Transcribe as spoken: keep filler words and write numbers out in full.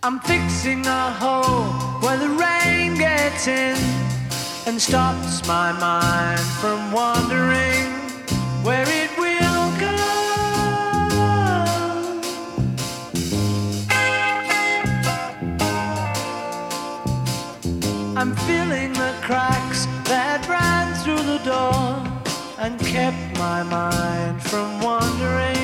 I'm fixing a hole where the rain gets in and stops my mind from wandering where it will go. I'm filling the cracks that ran through the door and kept my mind from wandering